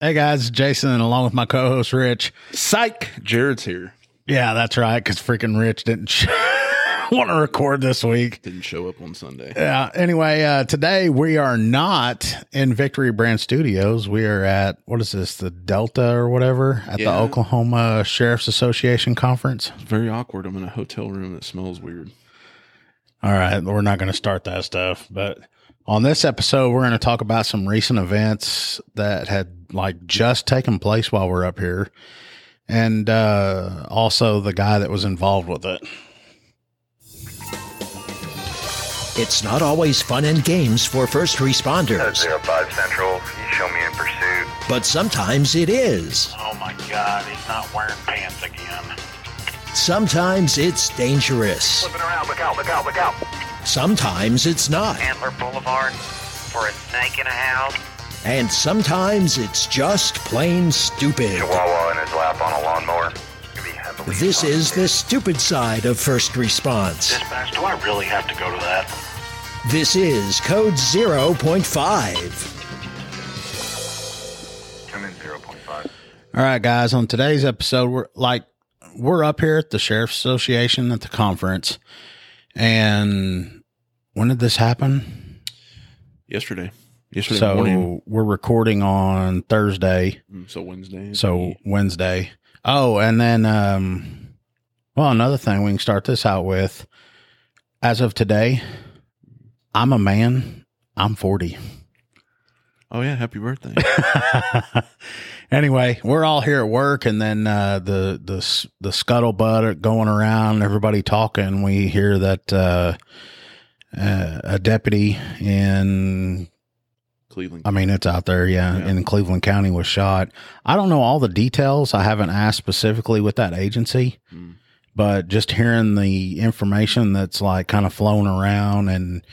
Hey guys, Jason, along with my co-host Rich. Psych, Jared's here. Yeah, that's right, because freaking Rich didn't want to record this week. Didn't show up on Sunday. Yeah. Anyway, today we are not in Victory Brand Studios. We are at, what is this, the Delta or whatever, at the Oklahoma Sheriff's Association conference. It's very awkward. I'm in a hotel room that smells weird. All right, we're not going to start that stuff, but on this episode, we're going to talk about some recent events that had just taken place while we're up here, and also the guy that was involved with it. It's not always fun and games for first responders. 05 Central, you show me in pursuit. But sometimes it is. Oh my God, he's not wearing pants again. Sometimes it's dangerous. Flipping around, look out, look out, look out. Sometimes it's not. Antler Boulevard for a snake in a house. And sometimes it's just plain stupid. Chihuahua in his lap on a lawnmower. This is the stupid side of first response. Dispatch, do I really have to go to that? This is Code 0.5. Come in 0.5. All right, guys, on today's episode, we're up here at the Sheriff's Association at the conference. And when did this happen? Yesterday So morning. we're recording on Thursday. So Wednesday. Wednesday. Oh, and then, another thing we can start this out with. As of today, I'm a man. I'm 40. Oh yeah, happy birthday. Anyway, we're all here at work, and then the scuttlebutt going around, everybody talking. We hear that a deputy in Cleveland. I mean, it's out there, in Cleveland County was shot. I don't know all the details. I haven't asked specifically with that agency, but just hearing the information that's kind of flown around, and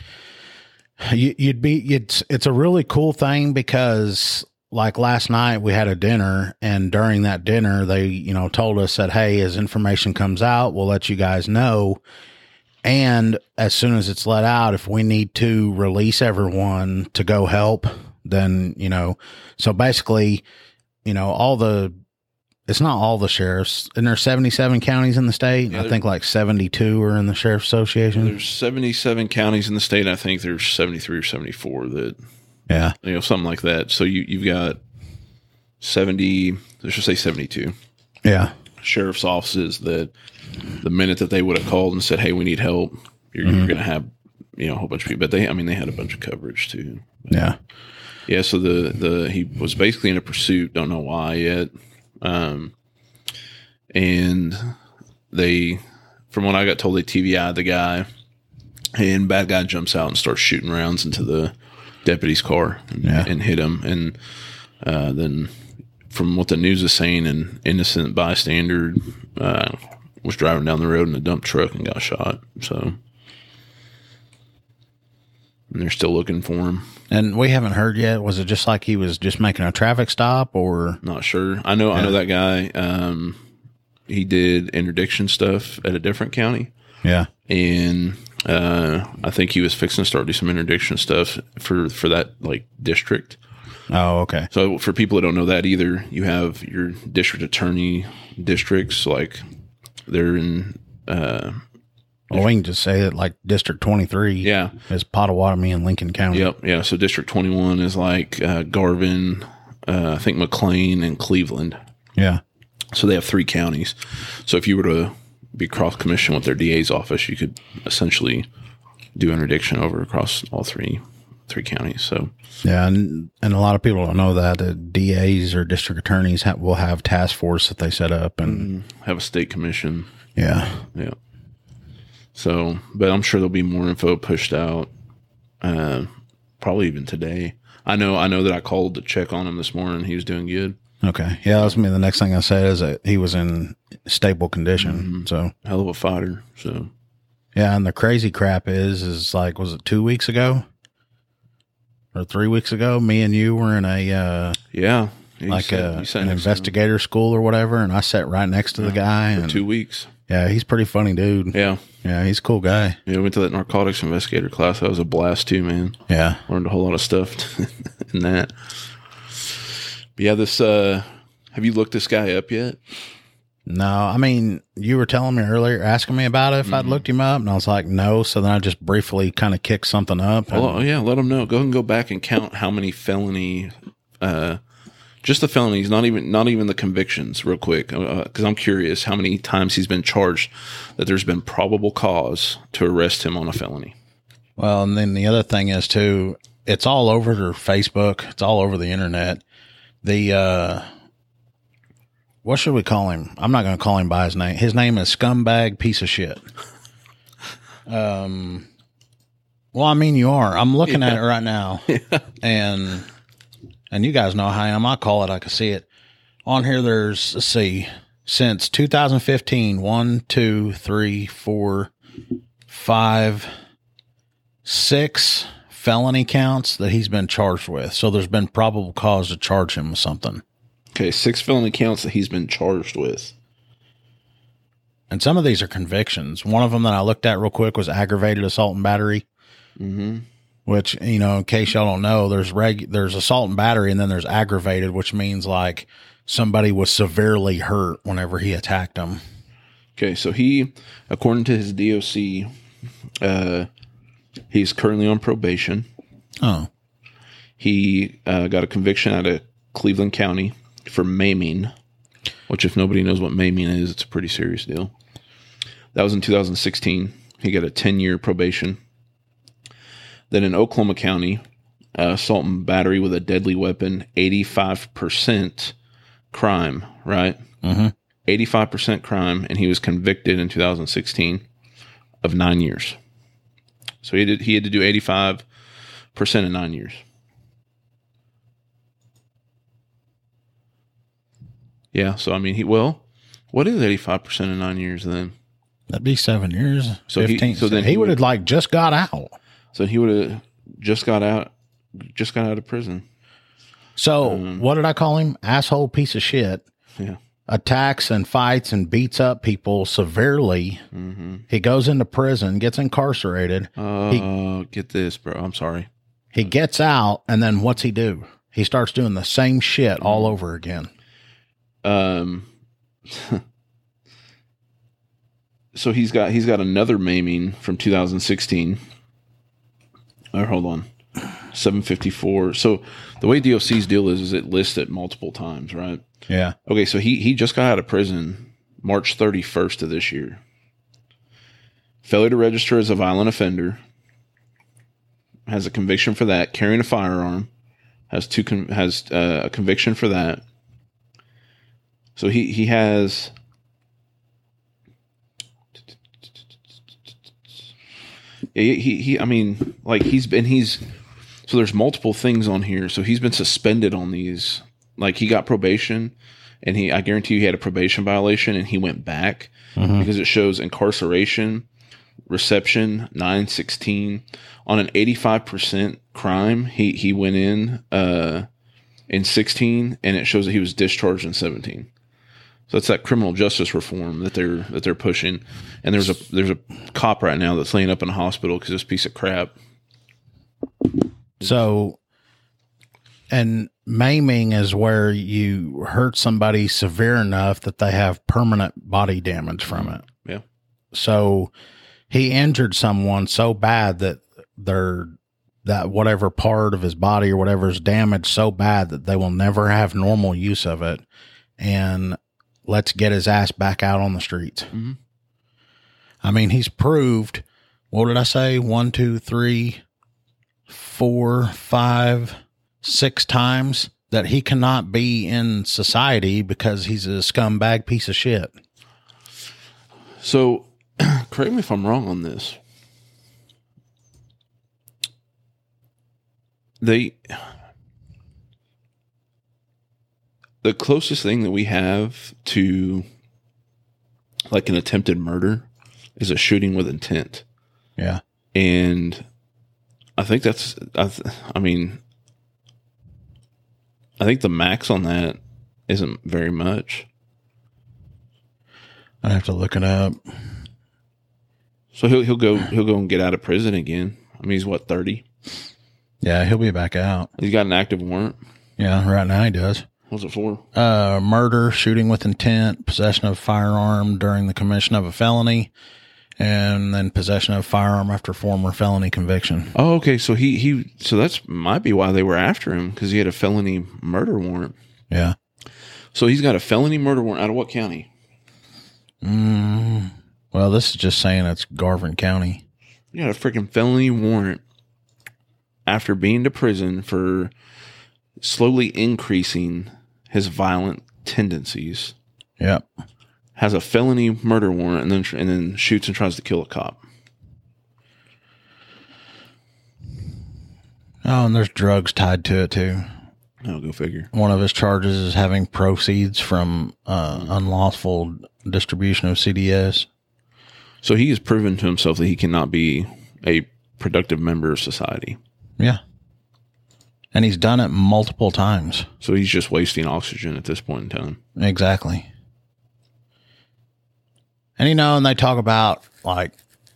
it's a really cool thing because last night we had a dinner, and during that dinner, they, told us that, hey, as information comes out, we'll let you guys know. And as soon as it's let out, if we need to release everyone to go help, then, so basically, it's not all the sheriffs, and there's 77 counties in the state. Yeah, I think 72 are in the Sheriff's Association. There's 77 counties in the state. I think there's 73 or 74 that, something like that. So you've got 70, let's just say 72. Yeah. Sheriff's offices that the minute that they would have called and said, hey, we need help, you're going to have, a whole bunch of people. But they had a bunch of coverage too. But, yeah. So he was basically in a pursuit. Don't know why yet. And they, from what I got told, they TVI'd the guy, and bad guy jumps out and starts shooting rounds into the deputy's car and hit him. And, then from what the news is saying, an innocent bystander, was driving down the road in a dump truck and got shot. So, and they're still looking for him. And we haven't heard yet. Was it just he was just making a traffic stop, or? Not sure. I know that guy. He did interdiction stuff at a different county. Yeah. And, I think he was fixing to start doing some interdiction stuff for that district. Oh, okay. So for people that don't know that either, you have your district attorney districts, they're in, we can just say that District 23 is Pottawatomie and Lincoln County. Yep. Yeah. So District 21 is Garvin, I think McLean and Cleveland. Yeah. So they have 3 counties. So if you were to be cross-commissioned with their DA's office, you could essentially do interdiction over across all three counties. So yeah, and a lot of people don't know that the DAs or district attorneys will have task force that they set up and have a state commission. Yeah. So, but I'm sure there'll be more info pushed out, probably even today. I know that I called to check on him this morning. He was doing good. Okay. Yeah, that's me. The next thing I said is that he was in stable condition. So hell of a fighter. So yeah, and the crazy crap is was it 2 weeks ago or 3 weeks ago? Me and you were in an investigator school or whatever, and I sat right next to the guy for 2 weeks. Yeah, he's a pretty funny dude. Yeah, he's a cool guy. Yeah, we went to that narcotics investigator class. That was a blast too, man. Yeah, learned a whole lot of stuff in that. But yeah, this, have you looked this guy up yet? No, I mean, you were telling me earlier, asking me about it if I'd looked him up, and I was like, no. So then I just briefly kind of kicked something up. Well, yeah, let them know. Go ahead and go back and count how many felony, just the felonies, not even the convictions, real quick, because I'm curious how many times he's been charged that there's been probable cause to arrest him on a felony. Well, and then the other thing is too, it's all over their Facebook. It's all over the internet. What should we call him? I'm not going to call him by his name. His name is Scumbag Piece of Shit. Well, I mean, you are. I'm looking at it right now, and you guys know how I am. I call it. I can see it on here. There's, let's see, since 2015, 1, 2, 3, 4, 5, 6 felony counts that he's been charged with. So there's been probable cause to charge him with something. Okay, 6 felony counts that he's been charged with. And some of these are convictions. One of them that I looked at real quick was aggravated assault and battery. Mm-hmm. Which, you know, in case y'all don't know, there's assault and battery, and then there's aggravated, which means like somebody was severely hurt whenever he attacked them. Okay, so he, according to his DOC, he's currently on probation. Oh. He got a conviction out of Cleveland County for maiming, which if nobody knows what maiming is, it's a pretty serious deal. That was in 2016. He got a 10-year probation. Then in Oklahoma County, assault and battery with a deadly weapon, 85% crime, right? Mm-hmm. 85% crime, and he was convicted in 2016 of 9 years. So he had to do 85% in 9 years. Yeah, so I mean, what is 85% in 9 years then? That'd be 7 years. So 15. then he would have like just got out. So he would have just got out of prison. So what did I call him? Asshole piece of shit. Yeah. Attacks and fights and beats up people severely. Mm-hmm. He goes into prison, gets incarcerated. Get this, bro. I'm sorry. He gets out, and then what's he do? He starts doing the same shit all over again. So he's got another maiming from 2016. Or hold on, 754. So the way DOC's deal is it lists it multiple times, right? Yeah. Okay, so he just got out of prison March 31st of this year. Failure to register as a violent offender. Has a conviction for that. Carrying a firearm. Has a conviction for that. So he has. I mean, like so there's multiple things on here. So he's been suspended on these. Like he got probation, and I guarantee you he had a probation violation, and he went back because it shows incarceration, reception, 916 on an 85% crime. He went in 16, and it shows that he was discharged in 17. So it's that criminal justice reform that they're pushing. And there's a cop right now that's laying up in a hospital because this piece of crap. So, and maiming is where you hurt somebody severe enough that they have permanent body damage from it. Yeah. So he injured someone so bad that that whatever part of his body or whatever is damaged so bad that they will never have normal use of it. And let's get his ass back out on the streets. Mm-hmm. I mean, he's proved, what did I say? 1, 2, 3, 4, 5, 6 times that he cannot be in society because he's a scumbag piece of shit. So, correct me if I'm wrong on this. The closest thing that we have to like an attempted murder is a shooting with intent. Yeah. And I think I think the max on that isn't very much. I'd have to look it up. So he'll go and get out of prison again. I mean, he's what, 30? Yeah, he'll be back out. He's got an active warrant. Yeah, right now he does. What's it for? Murder, shooting with intent, possession of a firearm during the commission of a felony, and then possession of a firearm after former felony conviction. Oh, okay. So so that's might be why they were after him, because he had a felony murder warrant. Yeah. So he's got a felony murder warrant out of what county? Well, this is just saying it's Garvin County. He got a freaking felony warrant after being to prison for slowly increasing his violent tendencies. Yep. Has a felony murder warrant and then shoots and tries to kill a cop. Oh, and there's drugs tied to it too. Oh, go figure. One of his charges is having proceeds from unlawful distribution of CDS. So he has proven to himself that he cannot be a productive member of society. Yeah. And he's done it multiple times. So he's just wasting oxygen at this point in time. Exactly. And, and they talk about, like,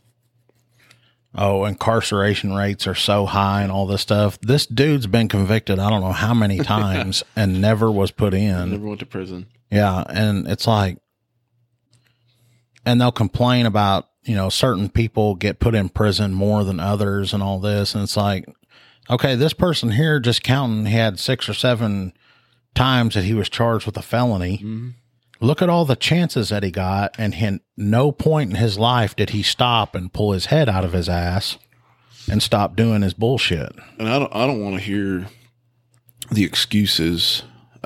oh, incarceration rates are so high and all this stuff. This dude's been convicted I don't know how many times and never was put in. Never went to prison. Yeah, and it's like, and they'll complain about, certain people get put in prison more than others and all this. And it's like, okay, this person here, just counting, he had 6 or 7 times that he was charged with a felony. Mm-hmm. Look at all the chances that he got, and no point in his life did he stop and pull his head out of his ass and stop doing his bullshit. And I don't want to hear the excuses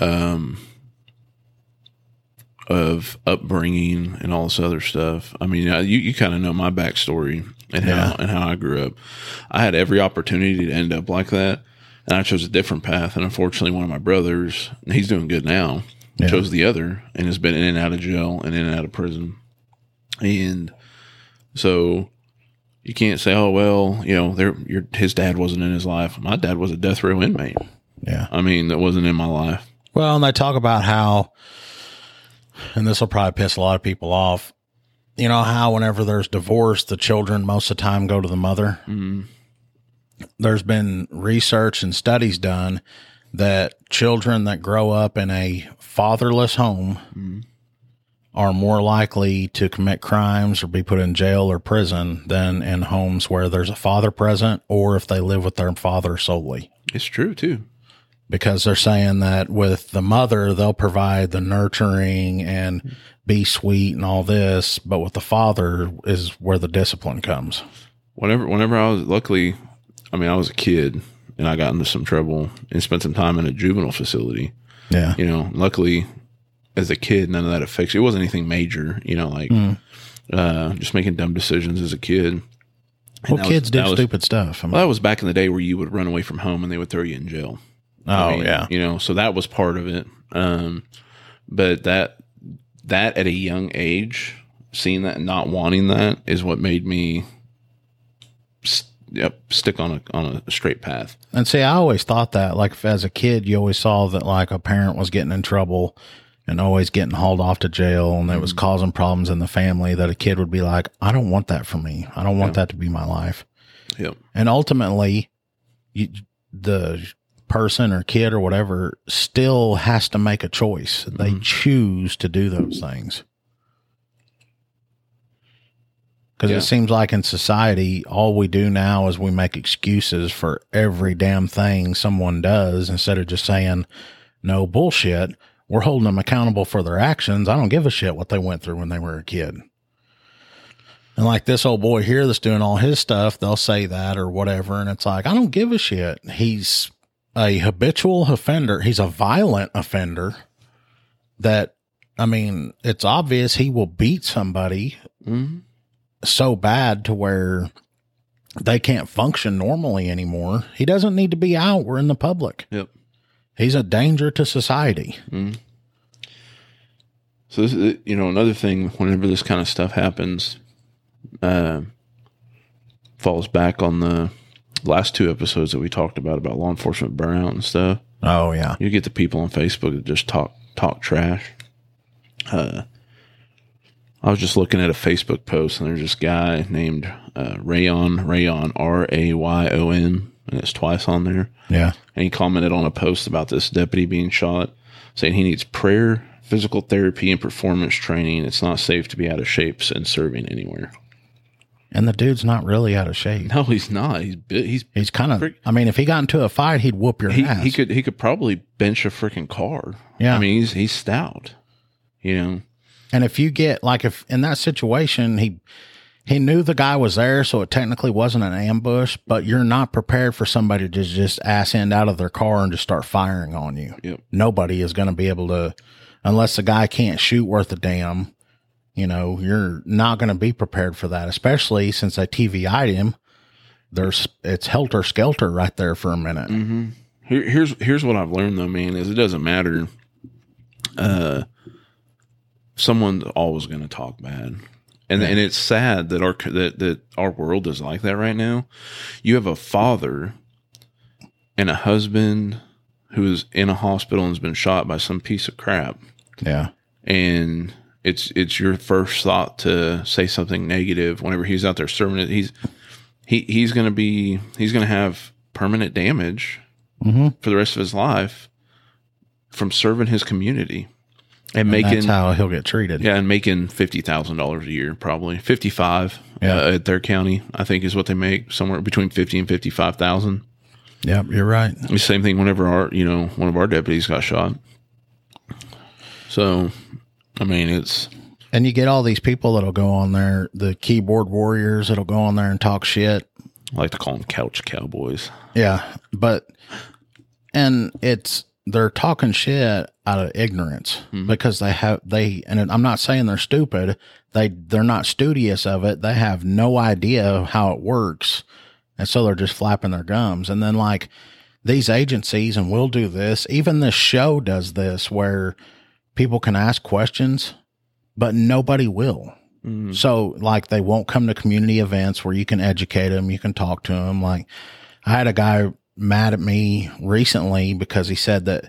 of upbringing and all this other stuff. I mean, you kind of know my backstory and how I grew up. I had every opportunity to end up like that, and I chose a different path. And unfortunately, one of my brothers, he's doing good now, chose the other and has been in and out of jail and in and out of prison. And so you can't say, oh, well, his dad wasn't in his life. My dad was a death row inmate. Yeah. I mean, that wasn't in my life. Well, and they talk about how, and this will probably piss a lot of people off, how whenever there's divorce, the children most of the time go to the mother. Mm-hmm. There's been research and studies done that children that grow up in a fatherless home are more likely to commit crimes or be put in jail or prison than in homes where there's a father present, or if they live with their father solely. It's true too. Because they're saying that with the mother, they'll provide the nurturing and be sweet and all this, but with the father is where the discipline comes. Whenever I was, luckily, I was a kid and I got into some trouble and spent some time in a juvenile facility. Yeah. Luckily as a kid, none of that affects you. It wasn't anything major, just making dumb decisions as a kid. Well, kids do stupid stuff. That was back in the day where you would run away from home and they would throw you in jail. Yeah. So that was part of it. But that at a young age, seeing that and not wanting that is what made me stick on a straight path. And see, I always thought that, like, if as a kid, you always saw that, like, a parent was getting in trouble and always getting hauled off to jail and it was causing problems in the family, that a kid would be like, I don't want that for me. I don't want that to be my life. Yep. And ultimately, the person or kid or whatever still has to make a choice. They choose to do those things. Because it seems like in society, all we do now is we make excuses for every damn thing someone does instead of just saying, no, bullshit. We're holding them accountable for their actions. I don't give a shit what they went through when they were a kid. And like this old boy here that's doing all his stuff, they'll say that or whatever. And it's like, I don't give a shit. He's a habitual offender. He's a violent offender that, it's obvious he will beat somebody so bad to where they can't function normally anymore. He doesn't need to be out. We're in the public. Yep. He's a danger to society. Mm. So this is, another thing, whenever this kind of stuff happens, falls back on the last 2 episodes that we talked about law enforcement burnout and stuff. Oh yeah. You get the people on Facebook that just talk trash. I was just looking at a Facebook post and there's this guy named Rayon, Rayon, and it's twice on there. Yeah. And he commented on a post about this deputy being shot. saying he needs prayer, physical therapy, and performance training. It's not safe to be out of shape and serving anywhere. And the dude's not really out of shape. No, he's not. He's kind of. I mean, if he got into a fight, he'd whoop your ass. He could probably bench a freaking car. Yeah. I mean, he's stout. You know. And if you get if in that situation, he knew the guy was there, so it technically wasn't an ambush, but you're not prepared for somebody to just ass end out of their car and just start firing on you. Yep. Nobody is going to be able to, unless the guy can't shoot worth a damn, you're not going to be prepared for that, especially since they TVI'd him. It's helter skelter right there for a minute. Mm-hmm. Here's what I've learned though, man, is it doesn't matter. Someone's always going to talk bad. And it's sad that our world is like that right now. You have a father and a husband who is in a hospital and has been shot by some piece of crap. Yeah. And it's your first thought to say something negative whenever he's out there serving it. He's going to have permanent damage for the rest of his life from serving his community. And making, that's how he'll get treated. Yeah, and making $50,000 a year, probably $55,000 at their county. I think is what they make, somewhere between $50,000 and $55,000. Yep, you're right. The same thing whenever one of our deputies got shot. So, I mean, and you get all these people that'll go on there, the keyboard warriors that'll go on there and talk shit. I like to call them couch cowboys. Yeah, they're talking shit out of ignorance because and I'm not saying they're stupid. They're not studious of it. They have no idea how it works. And so they're just flapping their gums. And then these agencies, and we'll do this, even this show does this where people can ask questions, but nobody will. So they won't come to community events where you can educate them. You can talk to them. I had a guy mad at me recently because he said that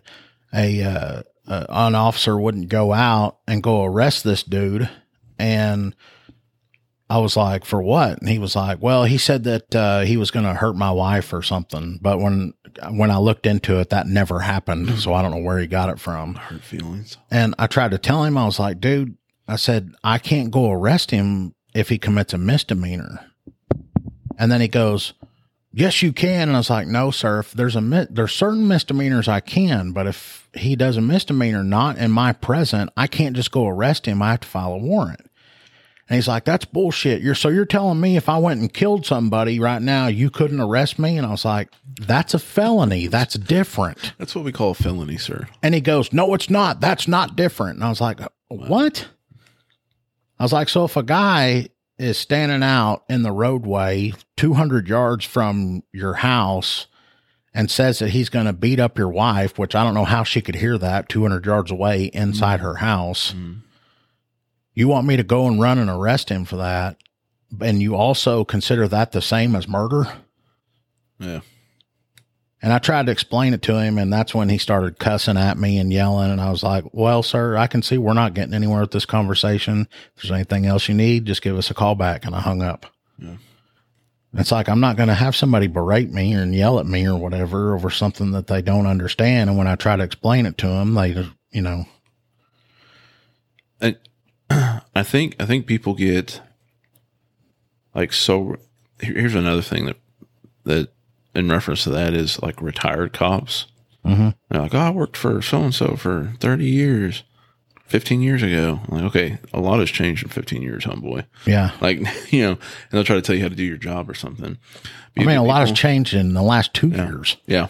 an officer wouldn't go out and go arrest this dude. And I was like, for what? And he was like, well, he said that he was going to hurt my wife or something. But when I looked into it, that never happened. So I don't know where he got it from. Hurt feelings. And I tried to tell him, I was like, dude, I said, I can't go arrest him if he commits a misdemeanor. And then he goes, yes, you can. And I was like, no, sir, if there's certain misdemeanors I can, but if he does a misdemeanor not in my present, I can't just go arrest him. I have to file a warrant. And he's like, that's bullshit. You're telling me if I went and killed somebody right now, you couldn't arrest me? And I was like, that's a felony. That's different. That's what we call a felony, sir. And he goes, no, it's not. That's not different. And I was like, what? I was like, so if a guy is standing out in the roadway 200 yards from your house and says that he's going to beat up your wife, which I don't know how she could hear that 200 yards away inside her house. You want me to go and run and arrest him for that? And you also consider that the same as murder? Yeah. And I tried to explain it to him, and that's when he started cussing at me and yelling. And I was like, well, sir, I can see we're not getting anywhere with this conversation. If there's anything else you need, just give us a call back. And I hung up. Yeah. It's like, I'm not going to have somebody berate me and yell at me or whatever over something that they don't understand. And when I try to explain it to them, they, I think people get so. Here's another thing that in reference to that is retired cops. They're like, oh, I worked for so-and-so for 30 years, 15 years ago. I'm like, okay, a lot has changed in 15 years, homeboy. Yeah. And they'll try to tell you how to do your job or something. But a lot has changed in the last 2 years. Yeah.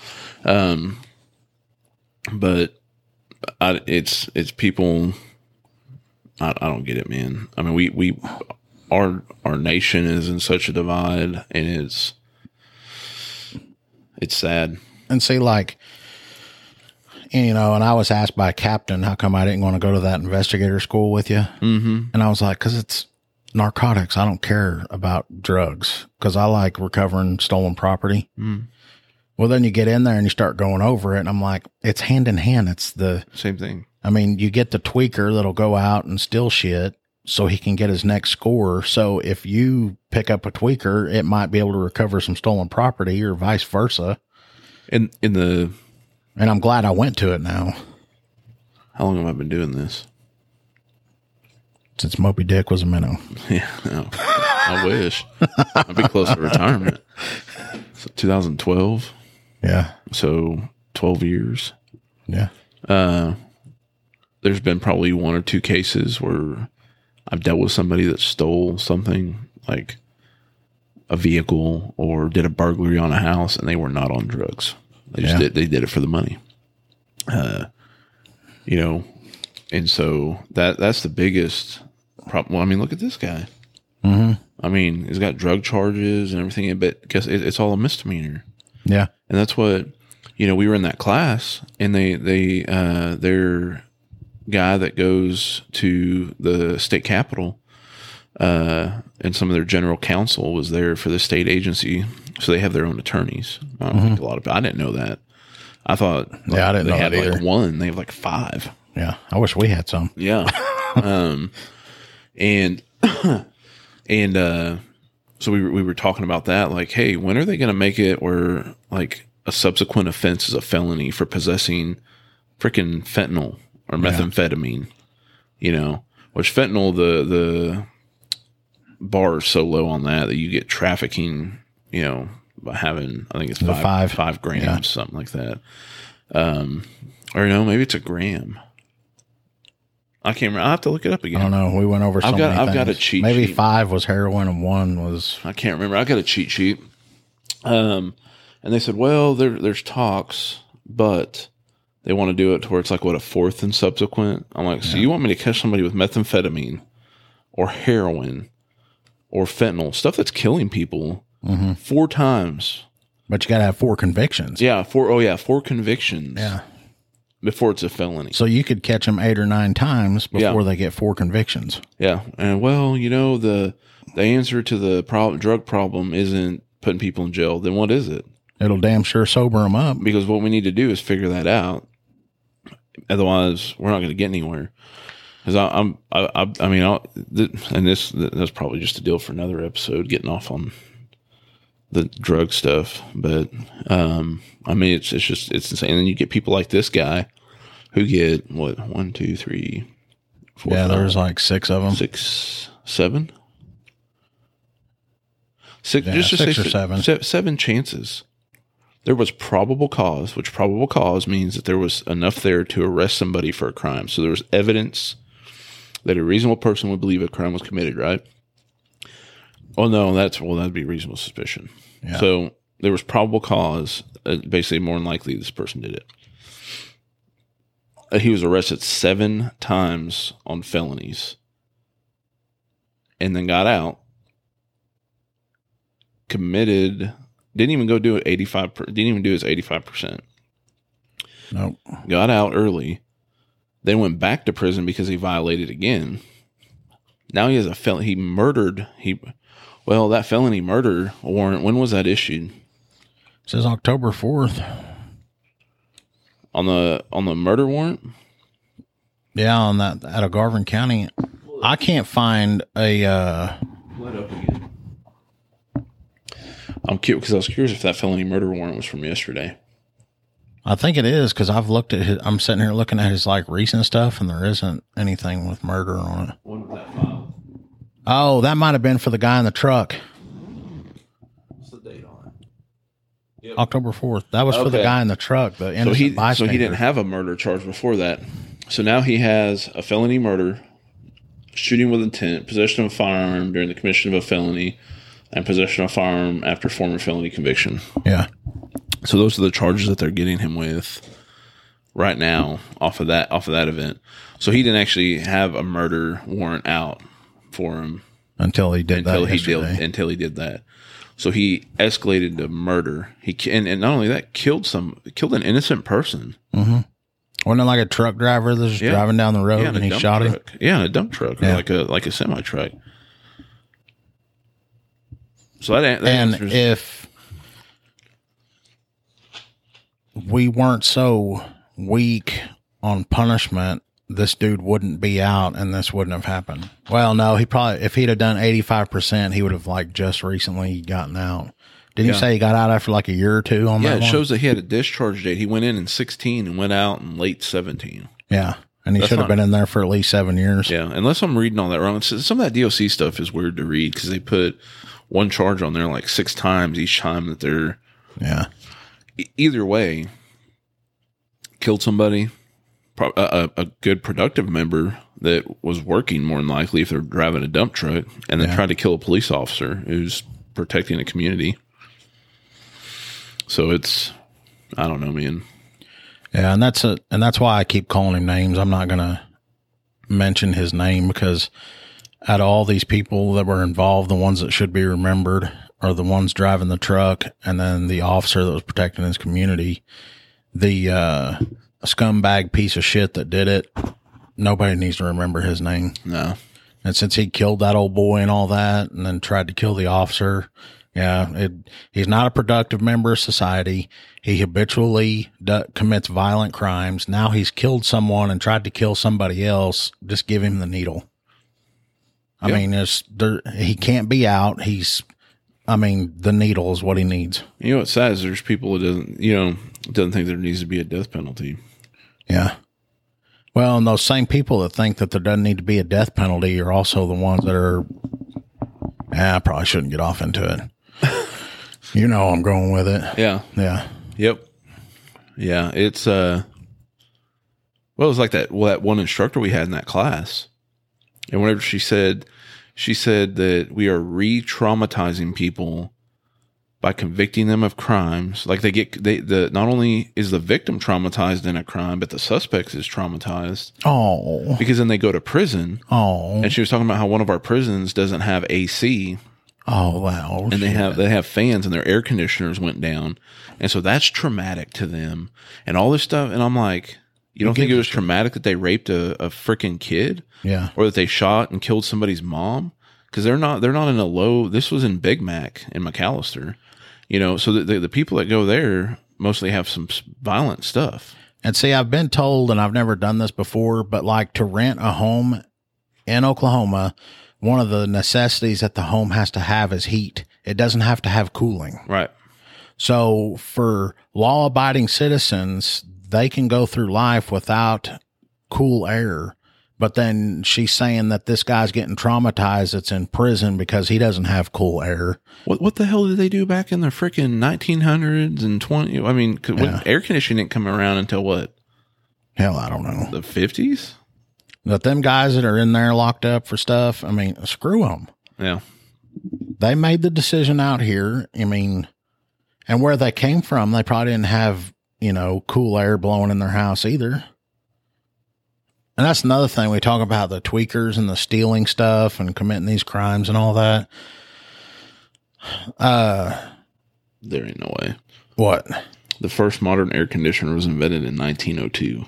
But it's people, I don't get it, man. I mean, our nation is in such a divide, and it's sad. And see, and I was asked by a captain, how come I didn't want to go to that investigator school with you? And I was like, because it's narcotics. I don't care about drugs because I like recovering stolen property. Well, then you get in there and you start going over it, and I'm like, it's hand in hand. It's the same thing. I mean, you get the tweaker that'll go out and steal shit so he can get his next score. So if you pick up a tweaker, it might be able to recover some stolen property or vice versa. And I'm glad I went to it now. How long have I been doing this? Since Moby Dick was a minnow. Yeah, no, I wish. I'd be close to retirement. So 2012. Yeah. So 12 years. Yeah. There's been probably 1 or 2 cases where I've dealt with somebody that stole something like a vehicle or did a burglary on a house, and they were not on drugs. They just did it for the money. You know, and so that's the biggest problem. Well, I mean, look at this guy. Mm-hmm. I mean, he's got drug charges and everything, but guess it's all a misdemeanor. Yeah. And that's what, you know, we were in that class, and their guy that goes to the state capitol, and some of their general counsel was there for the state agency. So they have their own attorneys. I don't think a lot of people, I didn't know that. I thought I didn't they know had that either. like 1. They have like 5. Yeah. I wish we had some. Yeah. And so we were talking about that, like, hey, when are they going to make it where like a subsequent offense is a felony for possessing freaking fentanyl or methamphetamine, you know, which fentanyl, the bar is so low on that you get trafficking, you know, by having, I think it's 5 grams, something like that. Or no, maybe it's a gram. I can't remember. I'll have to look it up again. I don't know. We went over so many I've got things. a cheat Maybe sheet. 5 was heroin and 1 was. I can't remember. I got a cheat sheet. And they said, well, there's talks, but they want to do it to where it's like, what, a 4th and subsequent? I'm like, so you want me to catch somebody with methamphetamine or heroin or fentanyl, stuff that's killing people 4 times. But you got to have 4 convictions. Yeah, 4 convictions. Yeah. Before it's a felony. So you could catch them 8 or 9 times before they get 4 convictions. Yeah. And well, you know, the answer to the drug problem isn't putting people in jail. Then what is it? It'll damn sure sober them up. Because what we need to do is figure that out. Otherwise, we're not going to get anywhere. Because that's probably just a deal for another episode, getting off on the drug stuff. But I mean, it's insane. And then you get people like this guy who get what, 1, 2, 3, 4. Yeah, 5, there's like 6 of them. 6, 7. 6, Yeah, just to 6 say or 7. 7 chances. There was probable cause, which probable cause means that there was enough there to arrest somebody for a crime. So there was evidence that a reasonable person would believe a crime was committed, right? Oh no, that'd be reasonable suspicion. Yeah. So there was probable cause, basically more than likely this person did it. He was arrested 7 times on felonies and then got out, committed, didn't even go do it 85, didn't even do his 85%. Nope. Got out early, then went back to prison because he violated again. Now he has a felony. He murdered, that felony murder warrant, when was that issued? It says October 4th. On the murder warrant? Yeah, on that out of Garvin County. I can't find a Let up again. I'm curious because I was curious if that felony murder warrant was from yesterday. I think it is because I've looked at I'm sitting here looking at his like recent stuff and there isn't anything with murder on it. When was that filed? Oh, that might have been for the guy in the truck. What's the date on it? October 4th. That was for the Okay. guy in the truck, the innocent bystander. So he didn't have a murder charge before that. So now he has a felony murder, shooting with intent, possession of a firearm during the commission of a felony, and possession of a firearm after former felony conviction. Yeah. So those are the charges that they're getting him with right now off of that event. So he didn't actually have a murder warrant out for him Until he did that yesterday. until he did that. So he escalated to murder. And not only that, killed an innocent person. Mm-hmm. Wasn't it like a truck driver that was just driving down the road and he shot him? Yeah, in a dump truck, Yeah. or like a semi truck. So that And answers, if we weren't so weak on punishment, this dude wouldn't be out and this wouldn't have happened. Well, no, if he'd have done 85%, he would have like just recently gotten out. Didn't you say he got out after like a year or 2 on that yeah, it one? shows that he had a discharge date. He went in 16 and went out in late 17. Yeah. And he should have been in there for at least 7 years. Yeah, unless I'm reading all that wrong. Some of that DOC stuff is weird to read because they put one charge on there like 6 times each time that they're... Yeah. Either way, killed somebody, a good productive member that was working more than likely if they're driving a dump truck, and then tried to kill a police officer who's protecting a community. So it's, I don't know, man. Yeah, and that's why I keep calling him names. I'm not going to mention his name because out of all these people that were involved, the ones that should be remembered are the ones driving the truck and then the officer that was protecting his community. The scumbag piece of shit that did it, nobody needs to remember his name. No. And since he killed that old boy and all that and then tried to kill the officer, he's not a productive member of society. He habitually commits violent crimes. Now he's killed someone and tried to kill somebody else. Just give him the needle. I mean, he can't be out. The needle is what he needs. You know what's sad is there's people who doesn't think there needs to be a death penalty. Yeah. Well, and those same people that think that there doesn't need to be a death penalty are also the ones that are, I probably shouldn't get off into it. You know I'm going with it. Yeah. Yeah. Yep. Yeah. It's, it was like that one instructor we had in that class. And whenever she said that we are re-traumatizing people by convicting them of crimes. Like not only is the victim traumatized in a crime, but the suspect is traumatized. Oh. Because then they go to prison. Oh. And she was talking about how one of our prisons doesn't have AC. Oh, wow. And they have fans and their air conditioners went down. And so that's traumatic to them and all this stuff. And I'm like, you don't think it was traumatic that they raped a freaking kid? Yeah. Or that they shot and killed somebody's mom? Because they're not in a low, this was in Big Mac in McAllister. So the people that go there mostly have some violent stuff. And see, I've been told, and I've never done this before, but like to rent a home in Oklahoma, one of the necessities that the home has to have is heat. It doesn't have to have cooling. Right. So for law-abiding citizens, they can go through life without cool air. But then she's saying that this guy's getting traumatized that's in prison because he doesn't have cool air. What the hell did they do back in the freaking 1900s and 20? I mean, when air conditioning didn't come around until what? Hell, I don't know. The 50s? But them guys that are in there locked up for stuff, I mean, screw them. Yeah. They made the decision out here. I mean, and where they came from, they probably didn't have, cool air blowing in their house either. And that's another thing. We talk about the tweakers and the stealing stuff and committing these crimes and all that. There ain't no way. What? The first modern air conditioner was invented in 1902.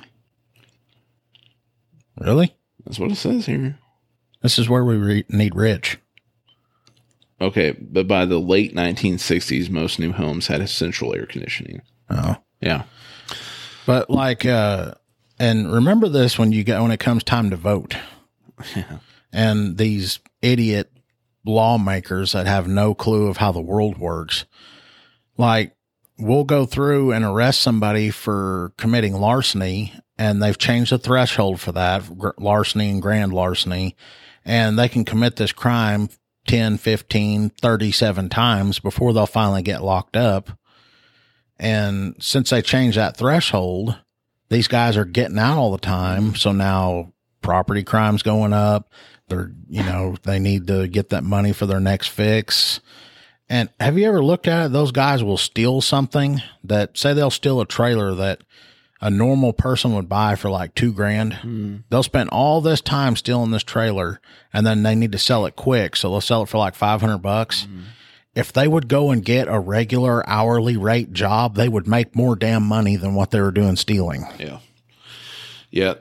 Really? That's what it says here. This is where we need rich. Okay, but by the late 1960s, most new homes had central air conditioning. Oh. Yeah. But and remember this when it comes time to vote. Yeah. And these idiot lawmakers that have no clue of how the world works. Like, we'll go through and arrest somebody for committing larceny, and they've changed the threshold for that, larceny and grand larceny, and they can commit this crime 10, 15, 37 times before they'll finally get locked up. And since they changed that threshold, these guys are getting out all the time. So now property crime's going up. They need to get that money for their next fix. And have you ever looked at it? Those guys will steal something that, say they'll steal a trailer that a normal person would buy for like $2,000. They'll spend all this time stealing this trailer and then they need to sell it quick. So they'll sell it for like $500. If they would go and get a regular hourly rate job, they would make more damn money than what they were doing stealing. Yeah. Yeah.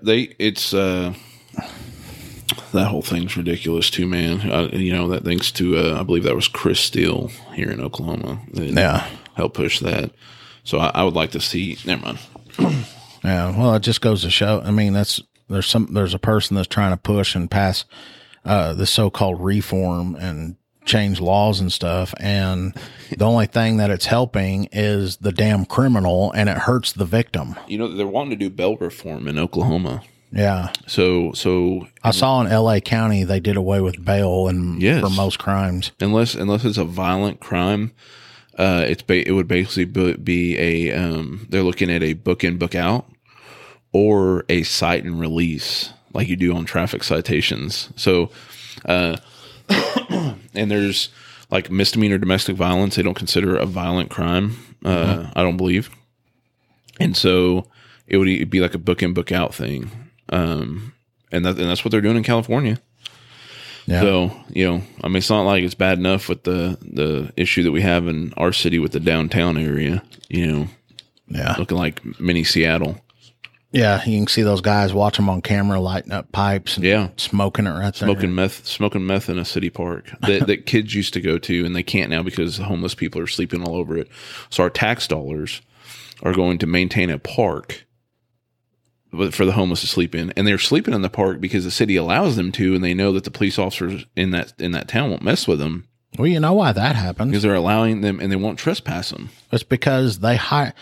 That whole thing's ridiculous too, man. That thanks to, I believe that was Chris Steele here in Oklahoma. That helped push that. So I would like to see, never mind. Yeah. Well, it just goes to show, I mean, there's a person that's trying to push and pass, this so-called reform and change laws and stuff. And the only thing that it's helping is the damn criminal, and it hurts the victim. They're wanting to do bail reform in Oklahoma. Yeah. So I saw in LA County, they did away with bail for most crimes. Unless it's a violent crime, it would basically be they're looking at a book in, book out, or a cite and release like you do on traffic citations. So, and there's like misdemeanor domestic violence. They don't consider a violent crime. I don't believe. And so it would be like a book in, book out thing. And that's what they're doing in California. Yeah. So, I mean, it's not like it's bad enough with the issue that we have in our city with the downtown area, looking like mini Seattle. Yeah. You can see those guys watch them on camera, lighting up pipes and smoking it right there. Smoking meth in a city park that kids used to go to, and they can't now because the homeless people are sleeping all over it. So our tax dollars are going to maintain a park for the homeless to sleep in, and they're sleeping in the park because the city allows them to, and they know that the police officers in that town won't mess with them. Well, you know why that happens? Because they're allowing them, and they won't trespass them. It's because they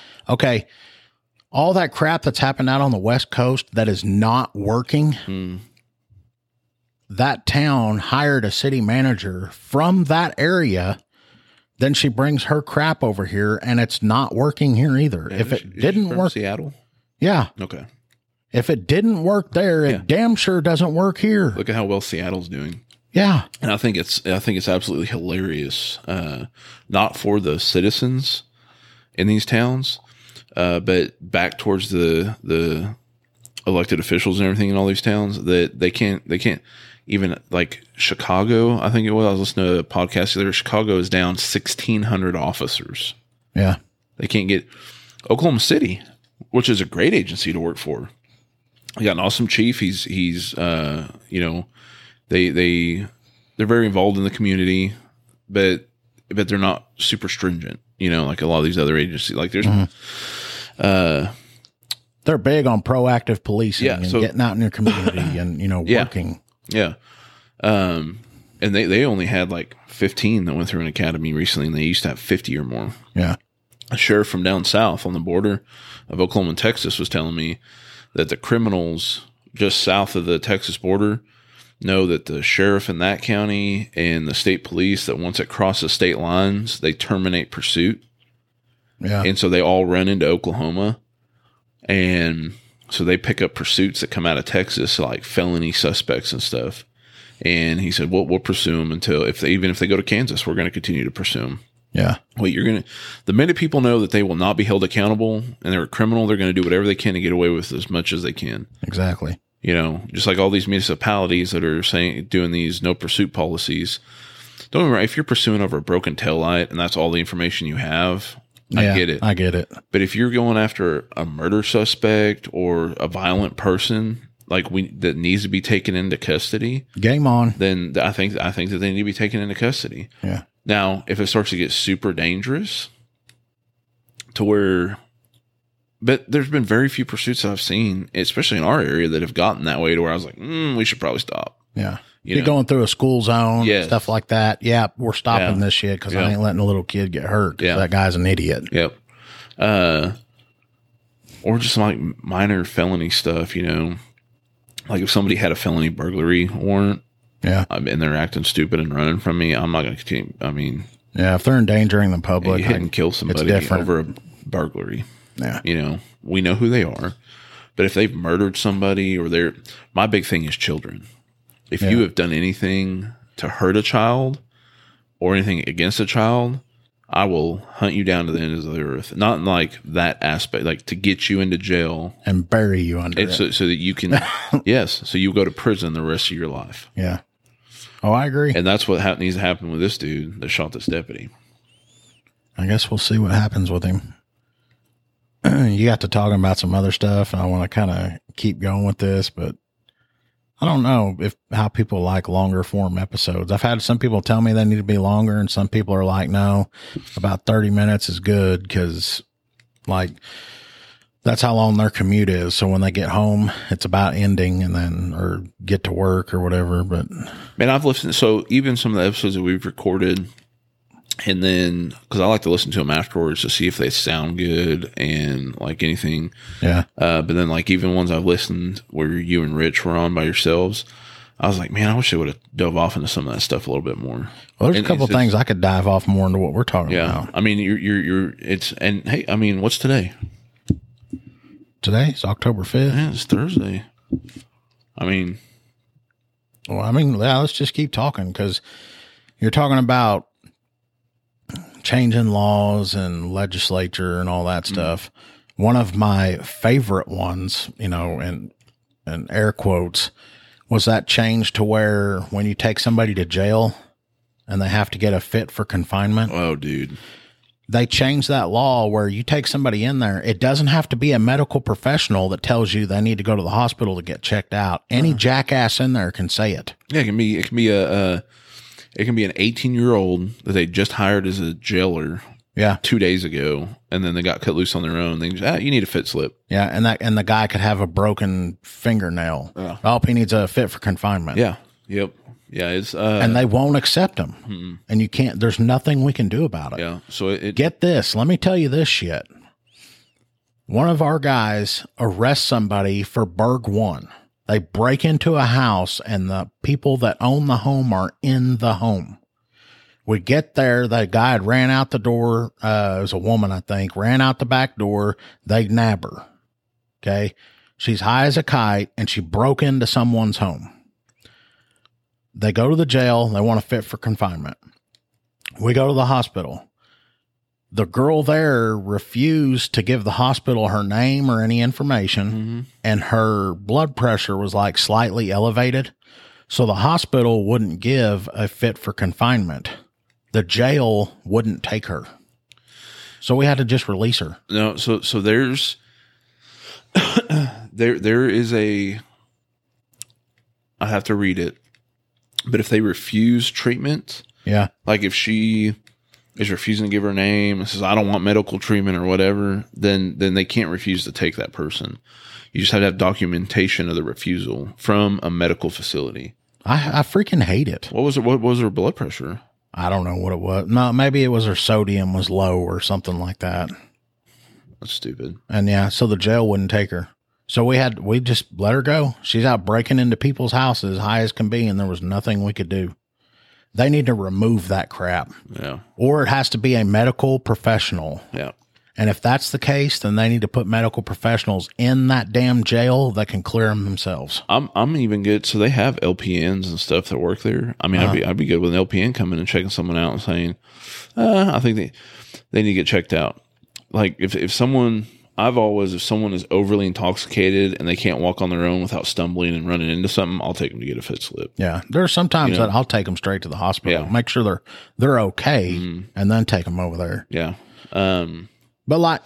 all that crap that's happened out on the West Coast that is not working. That town hired a city manager from that area. Then she brings her crap over here, and it's not working here either. Yeah, if it didn't work, Seattle. Yeah. Okay. If it didn't work there, it damn sure doesn't work here. Look at how well Seattle's doing. Yeah. And I think it's absolutely hilarious. Not for the citizens in these towns, but back towards the elected officials and everything in all these towns, that they can't even, like Chicago, I think it was. I was listening to a podcast there. Chicago is down 1,600 officers. Yeah. They can't get Oklahoma City, which is a great agency to work for. They got an awesome chief. He's they're very involved in the community, but they're not super stringent, like a lot of these other agencies. Like there's, they're big on proactive policing and getting out in your community and, working. Yeah. And they only had like 15 that went through an academy recently, and they used to have 50 or more. Yeah. A sheriff from down south on the border of Oklahoma and Texas was telling me that the criminals just south of the Texas border know that the sheriff in that county and the state police, that once it crosses state lines, they terminate pursuit. Yeah. And so they all run into Oklahoma. And so they pick up pursuits that come out of Texas, like felony suspects and stuff. And he said, we'll pursue them until even if they go to Kansas, we're going to continue to pursue them. Yeah. Well, the minute people know that they will not be held accountable and they're a criminal, they're going to do whatever they can to get away with as much as they can. Exactly. Just like all these municipalities that are doing these no pursuit policies. Don't remember, if you're pursuing over a broken taillight and that's all the information you have, I get it. But if you're going after a murder suspect or a violent person, that needs to be taken into custody, game on. Then I think that they need to be taken into custody. Yeah. Now, if it starts to get super dangerous but there's been very few pursuits that I've seen, especially in our area, that have gotten that way to where I was like, we should probably stop. Yeah. You're going through a school zone, stuff like that. Yeah. We're stopping this shit because I ain't letting a little kid get hurt. Yeah. That guy's an idiot. Yep. Or just like minor felony stuff, like if somebody had a felony burglary warrant. Yeah. And they're acting stupid and running from me, I'm not going to continue. I mean, yeah, if they're endangering the public, you hit and kill somebody over a burglary. Yeah. We know who they are. But if they've murdered somebody my big thing is children. If you have done anything to hurt a child or anything against a child, I will hunt you down to the ends of the earth. Not in like that aspect, like to get you into jail and bury you under it. So that you can, so you go to prison the rest of your life. Yeah. Oh, I agree. And that's what needs to happen with this dude that shot this deputy. I guess we'll see what happens with him. You got to talking about some other stuff, and I want to kind of keep going with this, but I don't know how people like longer form episodes. I've had some people tell me they need to be longer, and some people are like, no, about 30 minutes is good because, that's how long their commute is. So when they get home, it's about ending or get to work or whatever. But man, I've listened. So even some of the episodes that we've recorded And then, because I like to listen to them afterwards to see if they sound good and like anything. Yeah. But then, like, even ones I've listened where you and Rich were on by yourselves, I was like, man, I wish they would have dove off into some of that stuff a little bit more. Well, there's a couple of things I could dive off more into what we're talking about. I mean, and hey, I mean, what's today? Today's October 5th. Yeah, it's Thursday. I mean, yeah, let's just keep talking because you're talking about changing laws and legislature and all that stuff. One of my favorite ones, and air quotes, was that change to where when you take somebody to jail and they have to get a fit for confinement. Oh, dude. They changed that law where you take somebody in there. It doesn't have to be a medical professional that tells you they need to go to the hospital to get checked out. Any jackass in there can say it. Yeah, it can be an 18-year-old that they just hired as a jailer. Yeah. 2 days ago, and then they got cut loose on their own. They just, you need a fit slip. Yeah, and the guy could have a broken fingernail. Yeah. Oh, he needs a fit for confinement. Yeah. Yep. Yeah. It's and they won't accept him. And you can't. There's nothing we can do about it. Yeah. So Get this. Let me tell you this shit. One of our guys arrests somebody for Berg 1. They break into a house, and the people that own the home are in the home. We get there. The guy had ran out the door. It was a woman, I think, ran out the back door. They nab her. Okay. She's high as a kite, and she broke into someone's home. They go to the jail. They want to fit for confinement. We go to the hospital. The girl there refused to give the hospital her name or any information, and her blood pressure was like slightly elevated. So the hospital wouldn't give a fit for confinement. The jail wouldn't take her. So we had to just release her. No, so there's there is I have to read it, but if they refuse treatment, Yeah. like if she is refusing to give her name and says, I don't want medical treatment or whatever, then they can't refuse to take that person. You just have to have documentation of the refusal from a medical facility. I freaking hate it. What was her blood pressure? I don't know what it was. No, maybe it was her sodium was low or something like that. That's stupid. And yeah, so the jail wouldn't take her. So we just let her go. She's out breaking into people's houses high as can be, and there was nothing we could do. They need to remove that crap. Yeah. Or it has to be a medical professional. Yeah. And if that's the case, then they need to put medical professionals in that damn jail that can clear them themselves. I'm even good. So they have LPNs and stuff that work there. I mean, I'd be good with an LPN coming and checking someone out and saying, I think they need to get checked out. Like if someone is overly intoxicated and they can't walk on their own without stumbling and running into something, I'll take them to get a fit slip. Yeah. There are some times that I'll take them straight to the hospital, make sure they're okay, and then take them over there. Yeah. But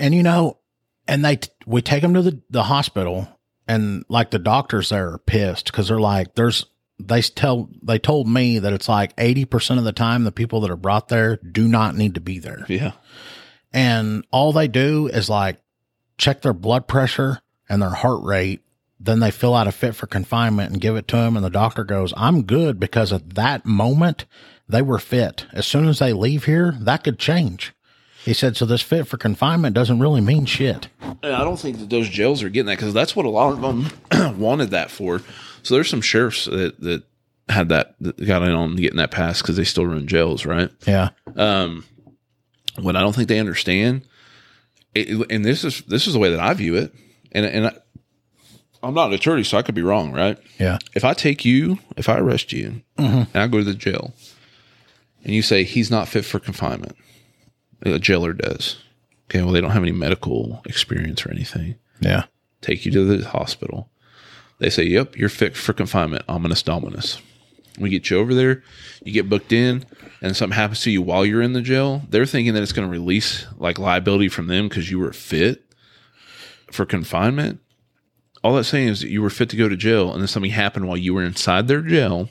we take them to the hospital, and like the doctors there are pissed because they're like, they told me that it's like 80% of the time the people that are brought there do not need to be there. Yeah. And all they do is like check their blood pressure and their heart rate. Then they fill out a fit for confinement and give it to them. And the doctor goes, I'm good, because at that moment they were fit. As soon as they leave here, that could change. He said, so this fit for confinement doesn't really mean shit. I don't think that those jails are getting that, because that's what a lot of them wanted that for. So there's some sheriffs that had that got in on getting that passed because they still run jails, right? Yeah. What I don't think they understand, and this is the way that I view it, and I'm not an attorney, so I could be wrong, right? Yeah. If I arrest you, and I go to the jail, and you say he's not fit for confinement, a jailer does. Okay, well, they don't have any medical experience or anything. Yeah. Take you to the hospital. They say, yep, you're fit for confinement, ominous dominus. We get you over there, you get booked in, and something happens to you while you're in the jail. They're thinking that it's going to release like liability from them because you were fit for confinement. All that's saying is that you were fit to go to jail, and then something happened while you were inside their jail,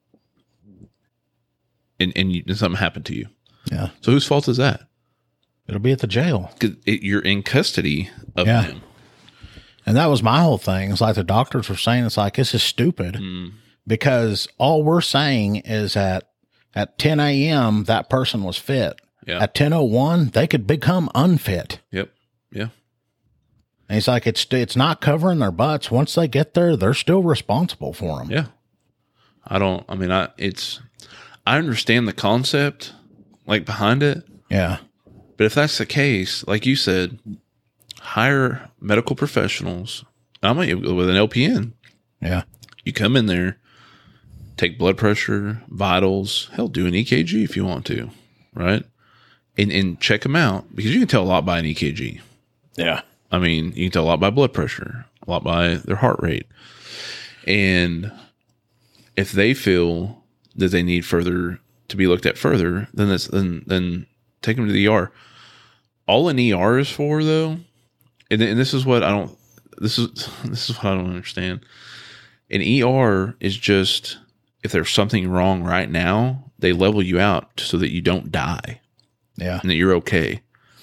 and something happened to you. Yeah. So whose fault is that? It'll be at the jail. 'Cause you're in custody of them. And that was my whole thing. It's like the doctors were saying, it's like, this is stupid because all we're saying is that At 10 a.m., that person was fit. Yeah. At 10:01, they could become unfit. Yep. Yeah. And he's like, it's not covering their butts. Once they get there, they're still responsible for them. Yeah. I understand the concept, like, behind it. Yeah. But if that's the case, like you said, hire medical professionals. I'm with an LPN. Yeah. You come in there, take blood pressure, vitals, hell, do an EKG if you want to, right? And check them out, because you can tell a lot by an EKG. Yeah. I mean, you can tell a lot by blood pressure, a lot by their heart rate. And if they feel that they need to be looked at further, then take them to the ER. All an ER is for, though, and this is what I don't. This is what I don't understand. An ER is just, if there's something wrong right now, they level you out so that you don't die. Yeah. And that you're okay.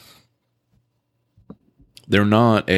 They're not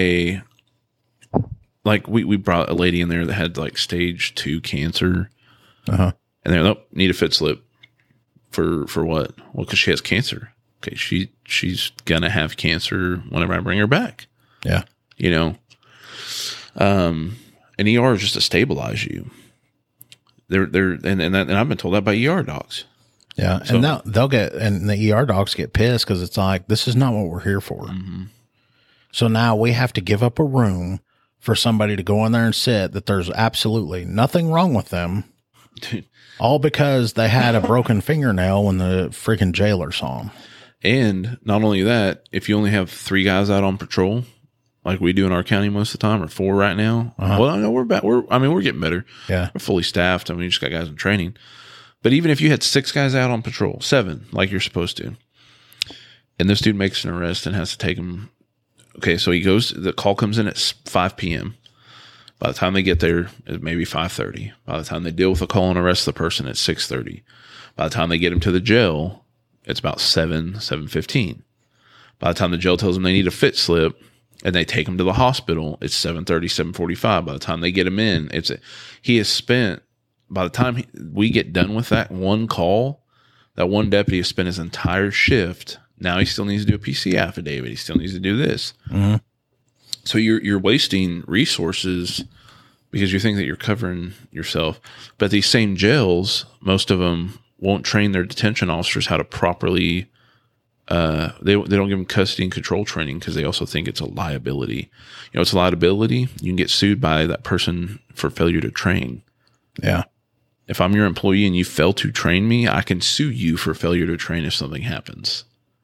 like we brought a lady in there that had like stage 2 cancer. Uh-huh. And they're, nope, need a fit slip. For what? Well, because she has cancer. Okay, she's gonna have cancer whenever I bring her back. Yeah. You know, an ER is just to stabilize you. And I've been told that by ER docs. Yeah, So- and now the ER docs get pissed because it's like, this is not what we're here for. Mm-hmm. So now we have to give up a room for somebody to go in there and sit that there's absolutely nothing wrong with them, Dude. all because they had a broken fingernail when the freaking jailer saw them. And not only that, if you only have 3 guys out on patrol, like we do in our county most of the time, or 4 right now, well, I know we're back. We're getting better. Yeah. We're fully staffed. I mean, we just got guys in training. But even if you had 6 guys out on patrol, 7, like you're supposed to, and this dude makes an arrest and has to take him. Okay, so the call comes in at 5 p.m. By the time they get there, it's maybe 5:30. By the time they deal with the call and arrest the person, it's 6:30. By the time they get him to the jail, it's about 7:15. By the time the jail tells them they need a fit slip and they take him to the hospital, it's 7:30, 7:45. By the time they get him in, he has spent, by the time we get done with that one call, that one deputy has spent his entire shift. Now he still needs to do a PC affidavit. He still needs to do this. Mm-hmm. So you're wasting resources because you think that you're covering yourself. But these same jails, most of them won't train their detention officers how to properly. They don't give them custody and control training because they also think it's a liability. You know, it's a liability. You can get sued by that person for failure to train. Yeah. If I'm your employee and you fail to train me, I can sue you for failure to train if something happens.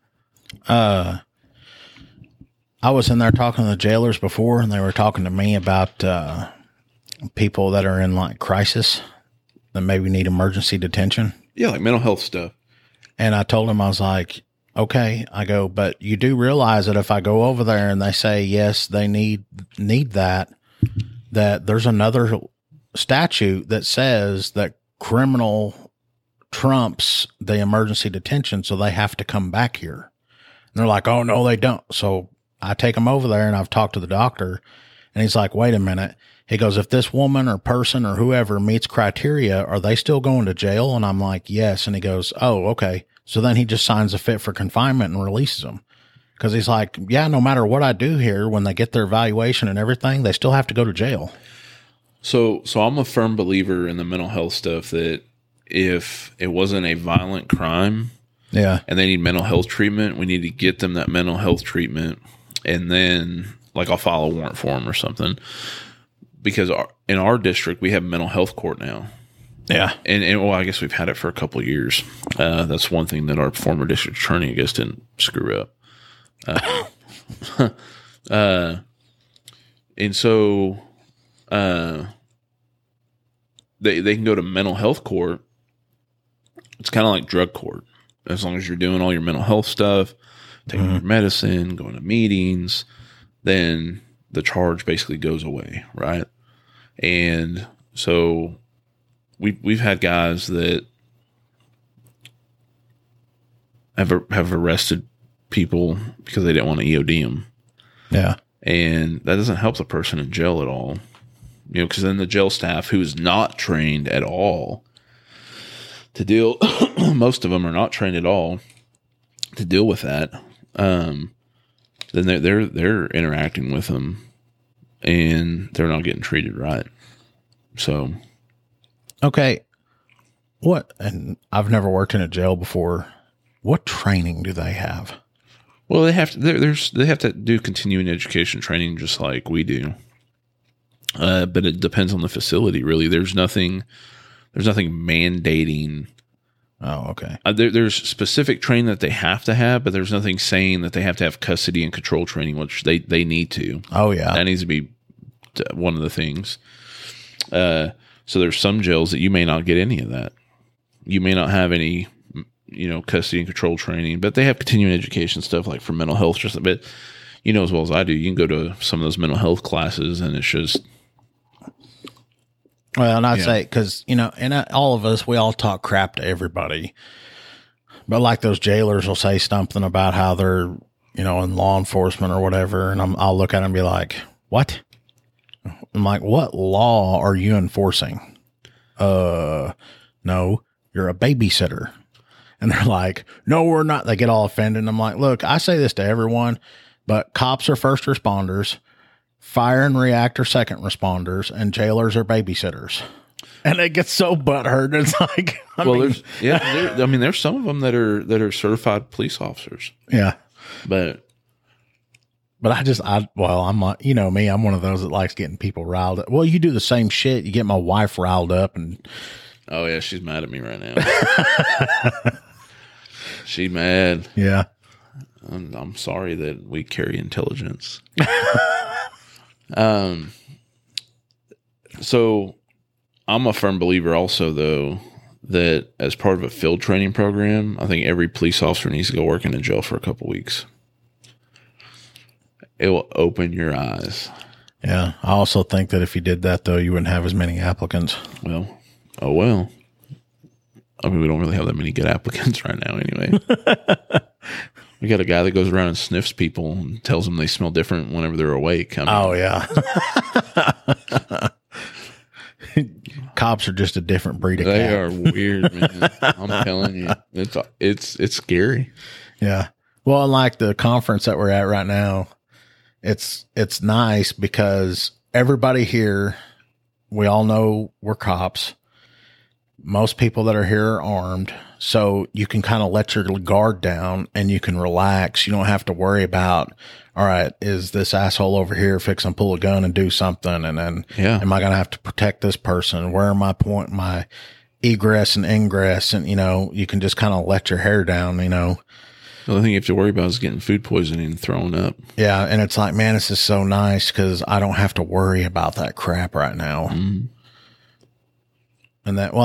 I was in there talking to the jailers before, and they were talking to me about people that are in like crisis that maybe need emergency detention. Yeah, like mental health stuff. And I told him, I was like, okay, I go, but you do realize that if I go over there and they say, yes, they need that there's another statute that says that criminal trumps the emergency detention. So they have to come back here. And they're like, oh no, they don't. So I take them over there and I've talked to the doctor and he's like, wait a minute. He goes, if this woman or person or whoever meets criteria, are they still going to jail? And I'm like, yes. And he goes, oh, okay. So then he just signs a fit for confinement and releases them. Cause he's like, yeah, no matter what I do here, when they get their evaluation and everything, they still have to go to jail. So I'm a firm believer in the mental health stuff that if it wasn't a violent crime, Yeah. and they need mental health treatment, we need to get them that mental health treatment. And then, like, I'll file a warrant for them or something. Because in our district, we have mental health court now. Yeah. And well, I guess we've had it for a couple of years. That's one thing that our former district attorney, I guess, didn't screw up. And so they can go to mental health court. It's kind of like drug court. As long as you're doing all your mental health stuff, taking your medicine, going to meetings, then the charge basically goes away, right? And so we've had guys that have arrested people because they didn't want to EOD them. Yeah. And that doesn't help the person in jail at all. You know, because then the jail staff, who is not trained at all, to deal. Most of them are not trained at all to deal with that. Then they're interacting with them, and they're not getting treated right. So, okay, what? And I've never worked in a jail before. What training do they have? Well, they have to. They have to do continuing education training just like we do. But it depends on the facility. Really, there's nothing mandating. Oh, okay. There's specific training that they have to have, but there's nothing saying that they have to have custody and control training, which they need to. Oh, yeah. That needs to be one of the things. So there's some jails that you may not get any of that. You may not have any, custody and control training, but they have continuing education stuff like for mental health just a bit. You know as well as I do, you can go to some of those mental health classes and it's just. Well, and I'd say, because, and all of us, we all talk crap to everybody. But like those jailers will say something about how they're, in law enforcement or whatever. And I'll look at them and be like, what? I'm like, what law are you enforcing? No, you're a babysitter. And they're like, no, we're not. They get all offended. And I'm like, look, I say this to everyone, but cops are first responders. Fire and reactor second responders, and jailers are babysitters. And it gets so butthurt. It's like, there's some of them that are certified police officers. Yeah. But I'm me, I'm one of those that likes getting people riled up. Well, you do the same shit. You get my wife riled up and. Oh yeah. She's mad at me right now. She's mad. Yeah. I'm sorry that we carry intelligence. So I'm a firm believer also, though, that as part of a field training program, I think every police officer needs to go work in a jail for a couple weeks. It will open your eyes. Yeah. I also think that if you did that, though, you wouldn't have as many applicants. Well. I mean, we don't really have that many good applicants right now anyway. We got a guy that goes around and sniffs people and tells them they smell different whenever they're awake. Yeah. Cops are just a different breed of cat. They are weird, man. I'm telling you. It's scary. Yeah. Well, like the conference that we're at right now, it's nice because everybody here, we all know we're cops. Most people that are here are armed, so you can kind of let your guard down and you can relax. You don't have to worry about, all right, is this asshole over here fixing to pull a gun and do something? And then am I going to have to protect this person? Where am I pointing my egress and ingress? And, you can just kind of let your hair down, The only thing you have to worry about is getting food poisoning and throwing up. Yeah. And it's like, man, this is so nice because I don't have to worry about that crap right now. Mm-hmm. And that,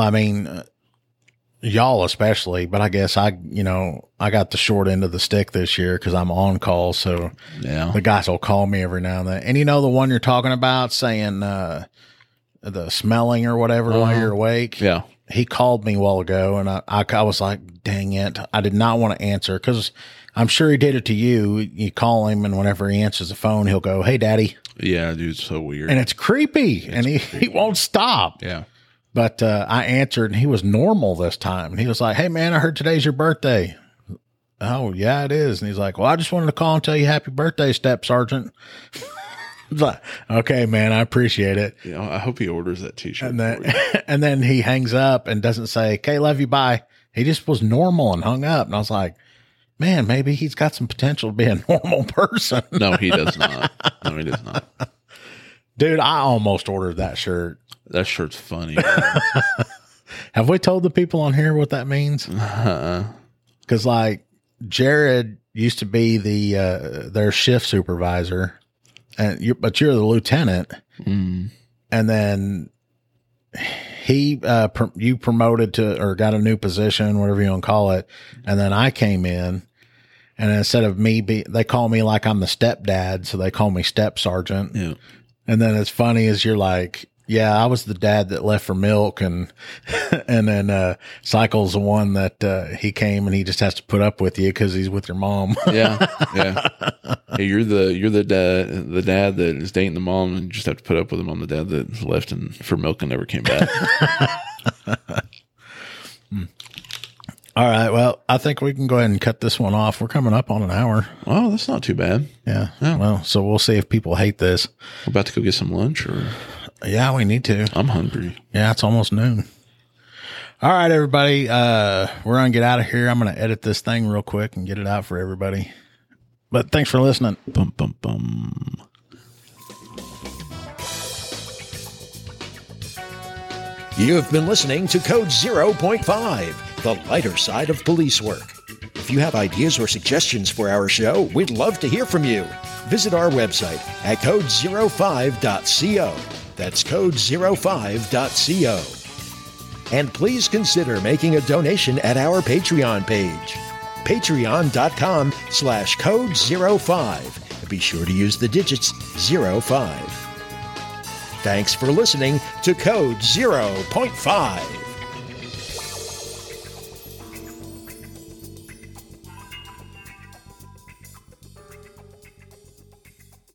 y'all especially, but I guess I got the short end of the stick this year because I'm on call. So the guys will call me every now and then. And the one you're talking about saying, the smelling or whatever while you're awake. Yeah. He called me a while ago and I was like, dang it. I did not want to answer because I'm sure he did it to you. You call him and whenever he answers the phone, he'll go, hey, daddy. Yeah, dude, it's so weird. And it's creepy and he won't stop. Yeah. But I answered, and he was normal this time. And he was like, hey, man, I heard today's your birthday. Oh, yeah, it is. And he's like, well, I just wanted to call and tell you happy birthday, Step Sergeant. I was like, okay, man, I appreciate it. I hope he orders that T-shirt. And then he hangs up and doesn't say, okay, love you, bye. He just was normal and hung up. And I was like, man, maybe he's got some potential to be a normal person. No, he does not. No, he does not. Dude, I almost ordered that shirt. That shirt's funny. Have we told the people on here what that means? Because like Jared used to be their shift supervisor, but you're the lieutenant, and then you promoted to or got a new position, whatever you want to call it, and then I came in, and instead of they call me like I'm the stepdad, so they call me Step Sergeant. Yeah. And then it's funny is you're like, yeah, I was the dad that left for milk and then Cycle's the one that he came and he just has to put up with you because he's with your mom. Yeah. Hey, you're the dad that is dating the mom and you just have to put up with him. I'm the dad that left for milk and never came back. All right. Well, I think we can go ahead and cut this one off. We're coming up on an hour. Oh, that's not too bad. Yeah. Well, so we'll see if people hate this. We're about to go get some lunch, or yeah, we need to. I'm hungry. Yeah, it's almost noon. All right, everybody. We're going to get out of here. I'm going to edit this thing real quick and get it out for everybody. But thanks for listening. Bum, bum, bum. You've been listening to Code 0.5, the lighter side of police work. If you have ideas or suggestions for our show, we'd love to hear from you. Visit our website at code05.co. That's code05.co. And please consider making a donation at our Patreon page, patreon.com/code05. Be sure to use the digits 05. Thanks for listening to Code 0.5.